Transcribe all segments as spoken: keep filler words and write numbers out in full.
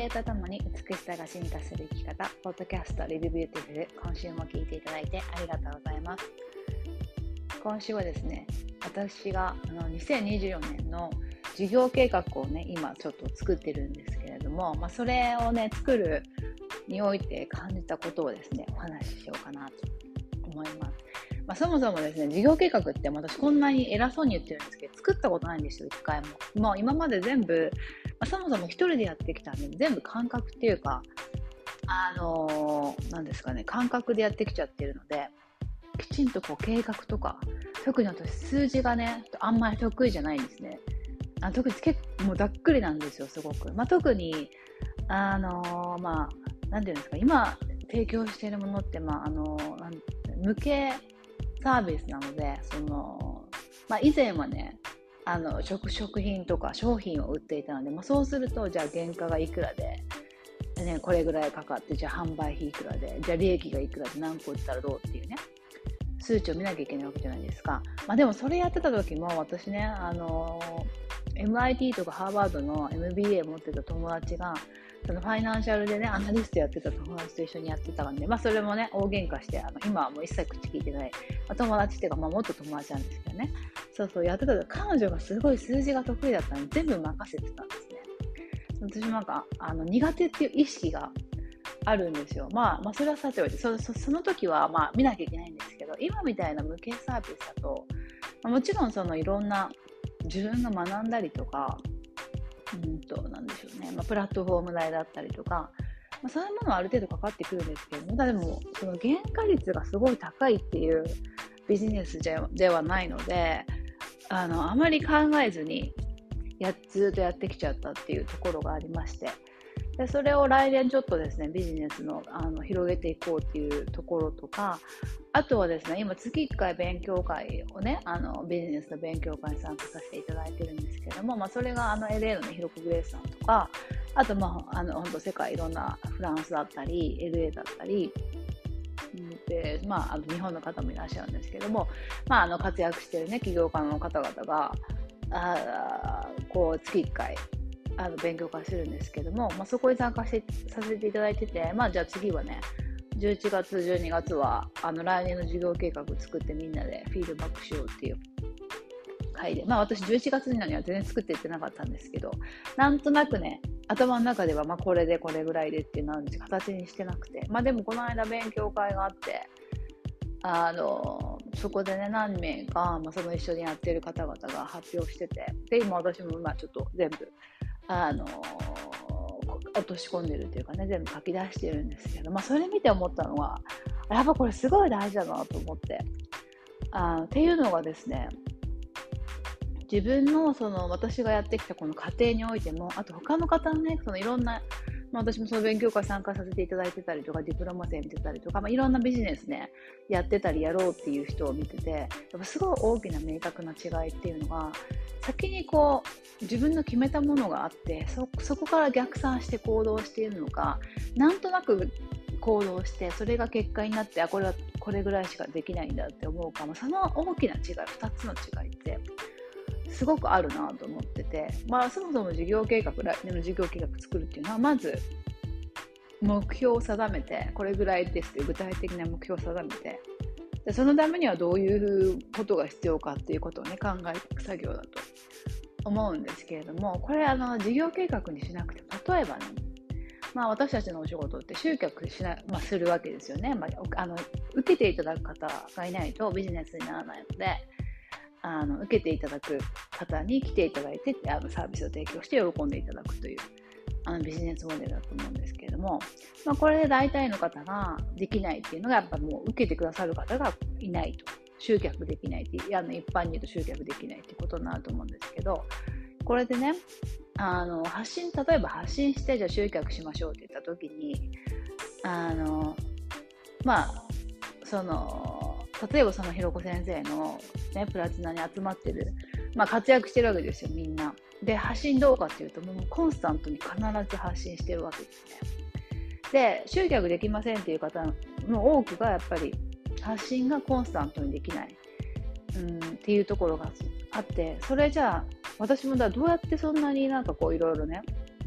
とともに美しさが進化する生き方、ポッドキャスト Live Beautiful、今週も聞いていただいてありがとうございます。今週はですね、私があのにせんにじゅうよねんの事業計画をね、今ちょっと作ってるんですけれども、まあ、それをね、作るにおいて感じたことをですね、お話ししようかなと思います。まあ、そもそもですね、事業計画って私こんなに偉そうに言ってるんですけど、作ったことないんですよ、一回も。もう今まで全部、まあ、そもそも一人でやってきたんで、全部感覚っていうか、あのー、なんですかね、感覚でやってきちゃってるので、きちんとこう計画とか、特に私数字がね、あんまり得意じゃないんですね。あ特に結構もうざっくりなんですよ、すごく。まあ、特に、あのー、まあ、なんていうんですか、今提供しているものって、まあ、あのー、なん無形サービスなので、その、まあ、以前はね、あの 食, 食品とか商品を売っていたので、まあ、そうすると、じゃあ原価がいくらで、ね、これぐらいかかって、じゃあ販売費いくらで、じゃあ利益がいくらで何個売ったらどうっていうね、数値を見なきゃいけないわけじゃないですか。まあ、でもそれやってた時も、私ね、あのー、エムアイティー とかハーバードの エムビーエー 持ってた友達が、そのファイナンシャルでね、アナリストやってた友達と一緒にやってたんで、まあそれもね、大喧嘩して、あの今はもう一切口聞いてない、まあ、友達っていうか、まあもっと友達なんですけどね、そうそうやってた時、彼女がすごい数字が得意だったので、全部任せてたんですね。私もなんか、あの苦手っていう意識があるんですよ。まあ、まあ、それはさておいて、そ, そ, その時はまあ見なきゃいけないんですけど、今みたいな無形サービスだと、まあ、もちろんそのいろんな自分が学んだりとか、うんと、なんでしょうね、まあ、プラットフォーム代だったりとか、まあ、そういうものはある程度かかってくるんですけども、でも、その原価率がすごい高いっていうビジネスではないので、あの、あまり考えずにや、ずっとやってきちゃったっていうところがありまして、でそれを来年ちょっとですね、ビジネスの、あの広げていこうっていうところとか、あとはですね、今月いっかい勉強会をね、あのビジネスの勉強会に参加させていただいてるんですけども、まあ、それがあの エルエー の、ね、ヒロコグレースさんとか、あと、まあ、あの本当世界いろんなフランスだったり エルエー だったりで、まあ、あの日本の方もいらっしゃるんですけども、まあ、あの活躍している、ね、起業家の方々があこう月いっかいあの勉強会するんですけども、まあ、そこに参加してさせていただいてて、まあ、じゃあ次はね、じゅういちがつ、じゅうにがつはあの来年の事業計画作ってみんなでフィードバックしようっていう回で、まあ私じゅういちがつには全然作っていってなかったんですけど、なんとなくね、頭の中ではまあこれでこれぐらいでっていうのは形にしてなくて、まあでもこの間勉強会があって、あのそこでね、何名か、まあ、その一緒にやってる方々が発表してて、で今私も今ちょっと全部あの落とし込んでるというかね、全部書き出してるんですけど、まあそれ見て思ったのは、やっぱこれすごい大事だなと思って、あっていうのがですね、自分のその私がやってきたこの過程においても、あと他の方のね、そのいろんな、まあ、私もその勉強会参加させていただいてたりとか、ディプロマ生見てたりとか、まあ、いろんなビジネスね、やってたりやろうっていう人を見てて、やっぱすごい大きな明確な違いっていうのが、先にこう自分の決めたものがあって、そ, そこから逆算して行動しているのか、なんとなく行動してそれが結果になって、あこれはこれぐらいしかできないんだって思うかも、その大きな違い、ふたつの違いってすごくあるなと思ってて、まあそもそも事業計画、来年の事業計画作るっていうのは、まず目標を定めて、これぐらいですっていう具体的な目標を定めて、でそのためにはどういうことが必要かっていうことをね、考えていく作業だと思うんですけれども、これあの事業計画にしなくても、例えばね、まあ私たちのお仕事って集客しな、まあ、するわけですよね。まあ、あの受けていただく方がいないとビジネスにならないので、あの受けていただく方に来ていただいて、あのサービスを提供して喜んでいただくというあのビジネスモデルだと思うんですけれども、まあ、これで大体の方ができないっていうのが、やっぱもう受けてくださる方がいないと、集客できないっていう、あの一般に言うと集客できないっていうことになると思うんですけど、これでね、あの発信、例えば発信して、じゃあ集客しましょうって言った時に、あのまあその例えばそのひろこ先生の、ね、プラチナに集まってる、まあ、活躍してるわけですよ、みんな。で、発信どうかっていうと、もうコンスタントに必ず発信してるわけですね。で、集客できませんっていう方の多くがやっぱり発信がコンスタントにできない、うん、っていうところがあって、それじゃあ私もだどうやってそんなになんかこういろいろね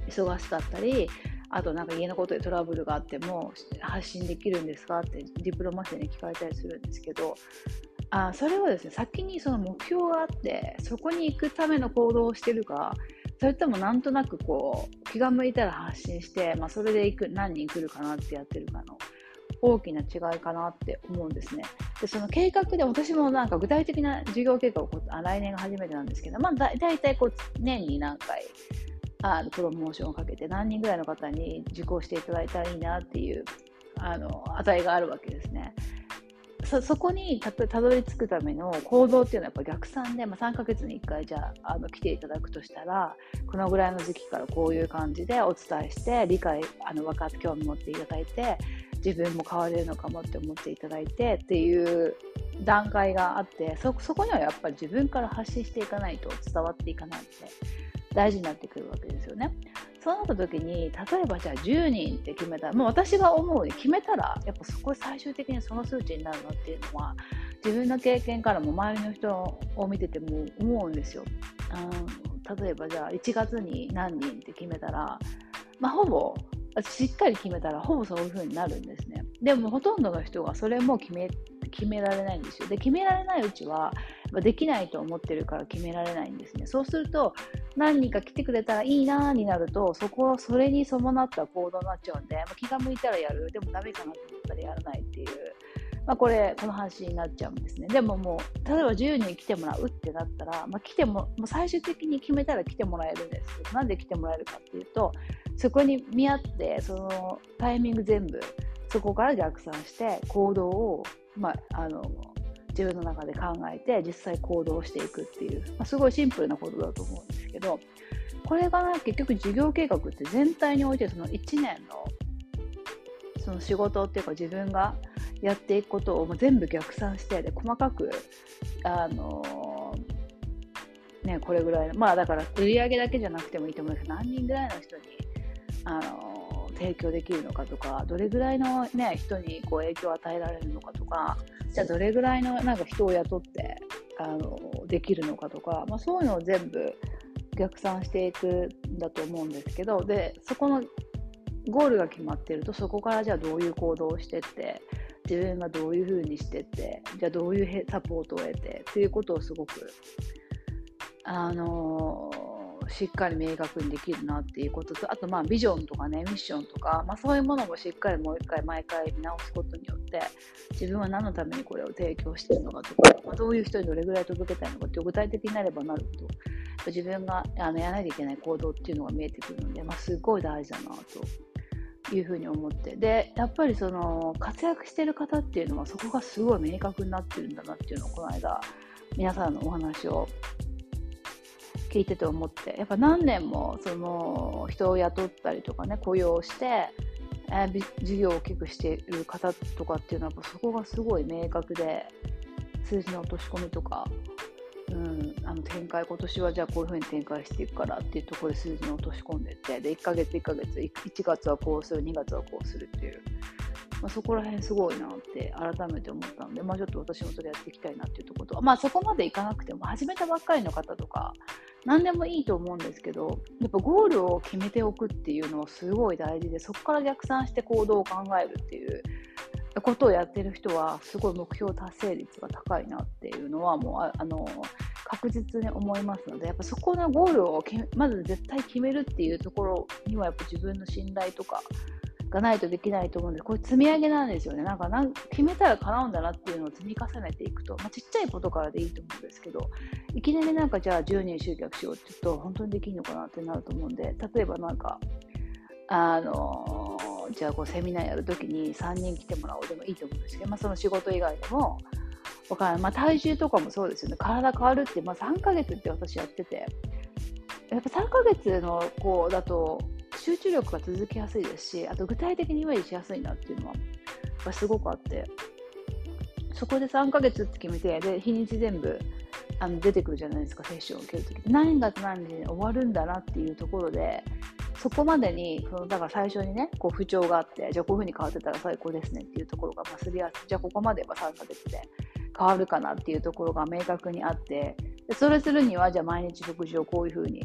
忙しかったり、あとなんか家のことでトラブルがあっても発信できるんですかってディプロマシーに聞かれたりするんですけど、あそれはですね、先にその目標があってそこに行くための行動をしてるか、それともなんとなくこう気が向いたら発信して、まあ、それで行く何人来るかなってやってるかの大きな違いかなって思うんですね。でその計画で私もなんか具体的な事業計画をこうあ来年が初めてなんですけど、まあ、だだいたいこう年に何回あのプロモーションをかけて何人ぐらいの方に受講していただいたらいいなっていうあの値があるわけですね。そ, そこにた, たどり着くための行動っていうのはやっぱ逆算で、まあ、さんかげつにいっかいじゃあ、あの来ていただくとしたら、このぐらいの時期からこういう感じでお伝えして理解あの分かって興味持っていただいて、自分も変われるのかもって思っていただいてっていう段階があって、 そ, そこにはやっぱり自分から発信していかないと伝わっていかないので大事になってくるわけですよね。そうなった時に、例えばじゃあじゅうにんって決めたら、もう私が思うに決めたらやっぱそこ最終的にその数値になるのっていうのは、自分の経験からも周りの人を見てても思うんですよ。うん、例えばじゃあいちがつに何人って決めたら、まあ、ほぼしっかり決めたらほぼそういう風になるんですね。でもほとんどの人がそれも決め決められないんですよ。で決められないうちはできないと思ってるから決められないんですね。そうすると何人か来てくれたらいいなになると、そこはそれに伴った行動になっちゃうんで、まあ、気が向いたらやる、でもダメかなと思ったらやらないっていう、まあ、これこの話になっちゃうんですね。でももう例えばじゅうにん来てもらうってなったら、まあ、来てももう最終的に決めたら来てもらえるんですけど、なんで来てもらえるかっていうと、そこに見合ってそのタイミング全部そこから逆算して行動を、まあ、あの自分の中で考えて実際行動していくっていう、まあ、すごいシンプルなことだと思うんですけど、これが、ね、結局事業計画って全体においてそのいちねんのその仕事っていうか自分がやっていくことを全部逆算してで細かくあのーね、これぐらいの、まあだから売り上げだけじゃなくてもいいと思うんですけど、何人ぐらいの人にあのー提供できるのかとか、どれぐらいの、ね、人にこう影響を与えられるのかとか、じゃあどれぐらいのなんか人を雇ってあのできるのかとか、まあ、そういうのを全部逆算していくんだと思うんですけど、でそこのゴールが決まっていると、そこからじゃあどういう行動をしてって自分がどういう風にしてってじゃあどういうサポートを得てっていうことをすごくあのーしっかり明確にできるなっていうことと、あとまあビジョンとかね、ミッションとか、まあ、そういうものもしっかりもう一回毎回見直すことによって、自分は何のためにこれを提供しているのかとか、まあ、どういう人にどれぐらい届けたいのかっていう具体的になればなるほど自分があのやらなきゃいけない行動っていうのが見えてくるので、まあ、すごい大事だなというふうに思って、でやっぱりその活躍している方っていうのはそこがすごい明確になってるんだなっていうのをこの間皆さんのお話を聞いてて思って、やっぱ何年もその人を雇ったりとかね、雇用して、えー、事業を大きくしている方とかっていうのはやっぱそこがすごい明確で、数字の落とし込みとか、うん、あの展開、今年はじゃあこういうふうに展開していくからっていうところで数字に落とし込んでいって、でいっかげついっかげついちがつはこうする、にがつはこうするっていう、まあ、そこら辺すごいなって改めて思ったので、まあ、ちょっと私もそれやっていきたいなっていうところと、まあ、そこまでいかなくても始めたばっかりの方とか何でもいいと思うんですけど、やっぱゴールを決めておくっていうのはすごい大事で、そこから逆算して行動を考えるっていうことをやってる人はすごい目標達成率が高いなっていうのはもう あ, あの確実に思いますので、やっぱそこのゴールをまず絶対決めるっていうところにはやっぱ自分の信頼とかがないとできないと思うんで、これ積み上げなんですよね。なんかなん決めたら叶うんだなっていうのを積み重ねていくと、まあ、ちっちゃいことからでいいと思うんですけど、いきなりなんかじゃあじゅうにん集客しようって言うと本当にできるのかなってなると思うんで、例えばなんかあのー、じゃあこうセミナーやるときにさんにん来てもらおうでもいいと思うんですけど、まあ、その仕事以外でもわかんない、まあ、体重とかもそうですよね。体変わるって、まあ、さんかげつって私やってて、やっぱさんかげつの子だと集中力が続きやすいですし、あと具体的にイメージしやすいなっていうのはすごくあって、そこでさんかげつって決めて、で日にち全部あの出てくるじゃないですか、セッションを受けるとき何月何日に終わるんだなっていうところで、そこまでにそのだから最初にねこう不調があって、じゃあこういう風に変わってたら最高ですねっていうところがすりやすい、じゃあここまではさんかげつで変わるかなっていうところが明確にあって、でそれするにはじゃあ毎日食事をこういう風に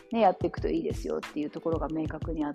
ね、やっていくといいですよっていうところが明確にあって、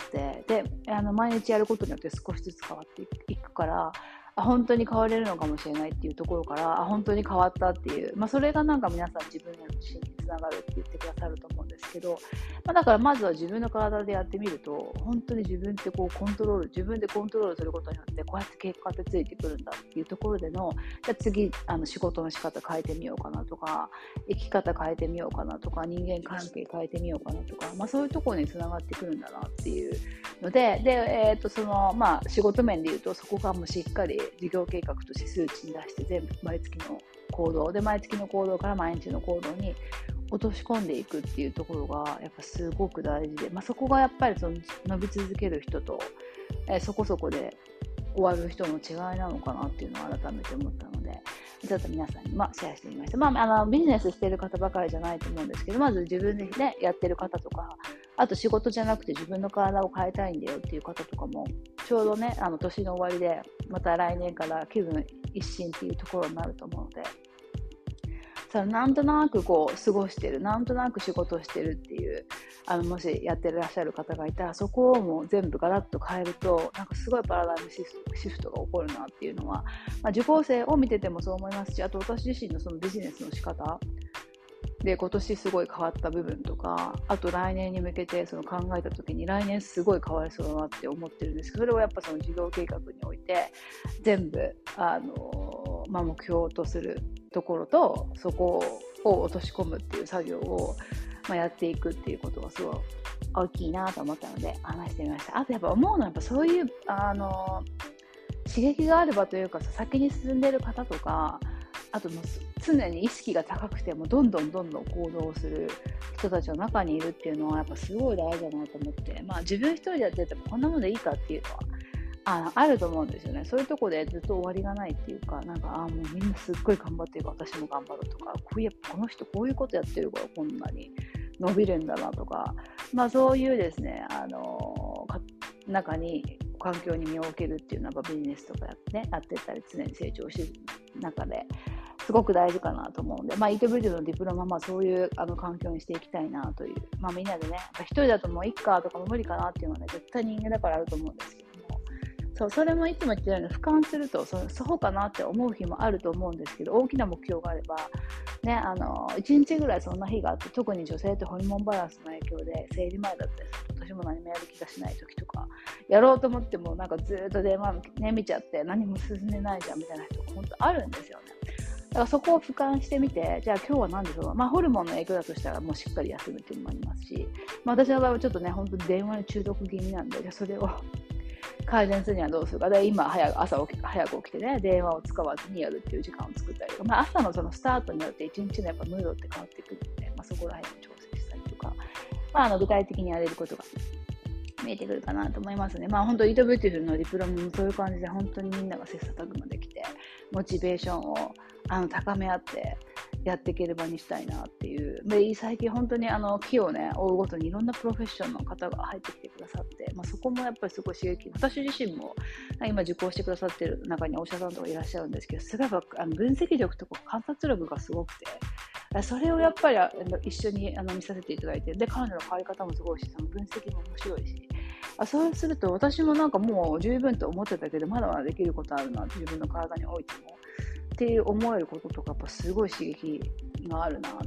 であの毎日やることによって少しずつ変わっていくから、あ本当に変われるのかもしれないっていうところから、あ本当に変わったっていう、まあ、それがなんか皆さん自分への自信につながるって言ってくださると思うんですけど、まあ、だからまずは自分の体でやってみると、本当に自分ってこうコントロール自分でコントロールすることによってこうやって結果ってついてくるんだっていうところでの、じゃあ次あの仕事の仕方変えてみようかなとか、生き方変えてみようかなとか、人間関係変えてみようかなとか、まあ、そういうところにつながってくるんだなっていうので、で、えーとそのまあ、仕事面でいうとそこがもうしっかり事業計画として数値に出して、全部毎月の行動で毎月の行動から毎日の行動に落とし込んでいくっていうところがやっぱすごく大事で、まあ、そこがやっぱりその伸び続ける人と、えー、そこそこで終わる人の違いなのかなっていうのを改めて思ったので、ちょっと皆さんに、まあ、シェアしてみました。まあ、あのビジネスしている方ばかりじゃないと思うんですけど、まず自分で、ね、やってる方とか、あと仕事じゃなくて自分の体を変えたいんだよっていう方とかも、ちょうどね、あの年の終わりでまた来年から気分一新っていうところになると思うので、そのなんとなくこう過ごしてる、なんとなく仕事をしてるっていう、あのもしやってらっしゃる方がいたら、そこをもう全部ガラッと変えると、なんかすごいパラダイムシフト、シフトが起こるなっていうのは、まあ、受講生を見ててもそう思いますし、あと私自身のそのビジネスの仕方で今年すごい変わった部分とか、あと来年に向けてその考えた時に来年すごい変わりそうだなって思ってるんですけど、それをやっぱその事業計画において全部あの、まあ、目標とするところと、そこを落とし込むっていう作業を、まあ、やっていくっていうことがすごい大きいなと思ったので話してみました。あとやっぱ思うのは、やっぱそういうあの刺激がある場というか、先に進んでいる方とか、あともう常に意識が高くてもどんどんどんどん行動する人たちの中にいるっていうのはやっぱすごい大事だなと思って、まあ、自分一人でやっててもこんなものでいいかっていうのは あ, あると思うんですよね。そういうところでずっと終わりがないっていうか、なんかあもうみんなすっごい頑張ってるから私も頑張るとか、こういうこの人こういうことやってるからこんなに伸びるんだなとか、まあ、そういうですね、あの中に環境に身を置けるっていうのはビジネスとかやって、ね、やってったり常に成長している中ですごく大事かなと思うので、まあ、イートブリューのディプロマ、まあ、そういうあの環境にしていきたいなという、まあ、みんなでね、一人だともういっかとかも無理かなっていうのはね、絶対人間だからあると思うんですけども、そうそれもいつも言ってるように俯瞰するとそそうかなって思う日もあると思うんですけど、大きな目標があれば、ね、あのいちにちぐらいそんな日があって、特に女性ってホルモンバランスの影響で生理前だったりすると私も何もやる気がしない時とか、やろうと思ってもなんかずっと電話、ね、見ちゃって何も進んでないじゃんみたいな人が本当あるんですよね。だからそこを俯瞰してみて、じゃあ今日は何でしょう、まあ、ホルモンの影響だとしたらもうしっかり休むっていうのもありますし、まあ、私の場合はちょっとね、本当に電話に中毒気味なんで、じゃあそれを改善するにはどうするか。で今早く朝起き早く起きてね、電話を使わずにやるっていう時間を作ったりとか、まあ、朝のそのスタートによって一日のやっぱムードって変わってくるので、まあ、そこら辺を調整したりとか、まあ、あの具体的にやれることが見えてくるかなと思いますね。まあ本当イートビューティフルのディプロマもそういう感じで、本当にみんなが切磋琢磨できて、モチベーションをあの高め合ってやっていければにしたいなっていう。で最近本当にあの木をね追うごとにいろんなプロフェッションの方が入ってきてくださって、まあ、そこもやっぱりすごい刺激。私自身も今受講してくださってる中にお医者さんとかいらっしゃるんですけど、すごいあの分析力とか観察力がすごくて。それをやっぱり一緒にあの見させていただいて、で彼女の変わり方もすごいし、その分析も面白いし、あそうすると私もなんかもう十分と思ってたけど、まだまだできることあるな、自分の体においてもっていう思えることとか、やっぱすごい刺激があるなと思って、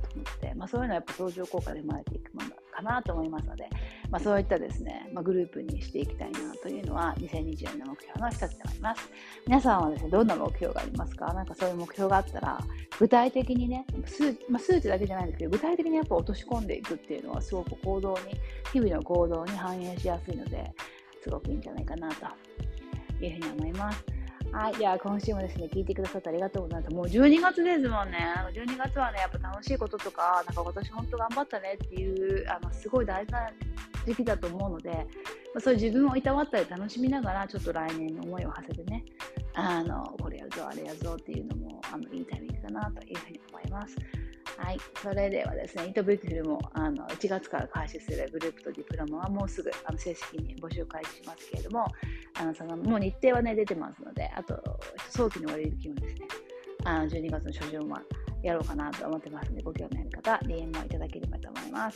まあ、そういうのはやっぱ相乗効果で生まれていくものかなと思いますので、まあ、そういったですね、まあ、グループにしていきたいなというのはにせんにじゅうよねんの目標の一つであります。皆さんはですね、どんな目標がありますか？なんかそういう目標があったら、具体的にね、数、まあ、数値だけじゃないんですけど、具体的にやっぱ落とし込んでいくっていうのはすごく行動に、日々の行動に反映しやすいので、すごくいいんじゃないかなというふうに思います。はい、じゃあ今週もですね、聞いてくださってありがとうございます。もうじゅうにがつですもんね。じゅうにがつはね、やっぱ楽しいこととか、なんか私本当頑張ったねっていう、あのすごい大事な時期だと思うので、まあ、そういう自分をいたわったり楽しみながら、ちょっと来年の思いを馳せてね、あのこれやるぞ、あれやるぞっていうのもあのいいタイミングかなというふうに思います。はい、それではですね、イートビューティフルもあのいちがつから開始するグループとディプロマはもうすぐあの正式に募集開始しますけれども、あのそのもう日程はね出てますので、あと早期に割引もですね、あのじゅうにがつの初旬はやろうかなと思ってますので、ご興味ある方 ディーエム をいただければと思います。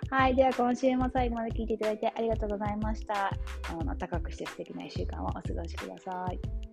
はい、では今週も最後まで聞いていただいてありがとうございました。あの暖かくして素敵ないっしゅうかんをお過ごしください。